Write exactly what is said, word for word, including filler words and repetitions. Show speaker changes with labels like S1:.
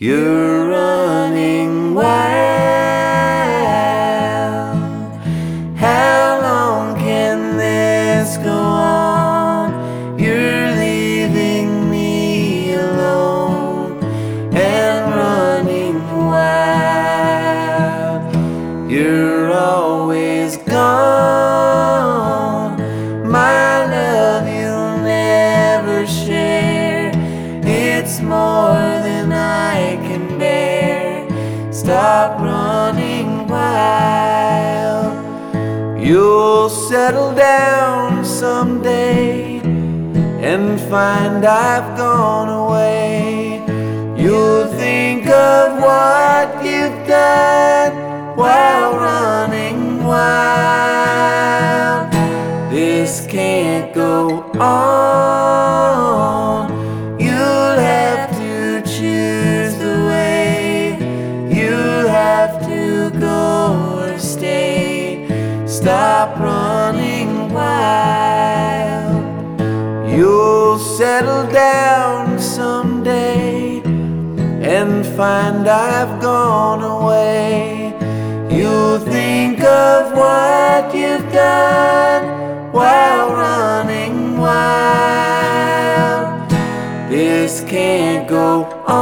S1: You're running wild. How long can this go on? You're leaving me alone and running wild. You're always gone. My love you'll never share. It's more than I can bear. Stop running wild. You'll settle down someday and find I've gone away. You'll think of what you've done while running wild. This can't go on. You'll have to choose the way. You'll have to go or stay. Stop running wild. You'll settle down someday and find I've gone away. You'll think of what you've done while running wild. This can't go on.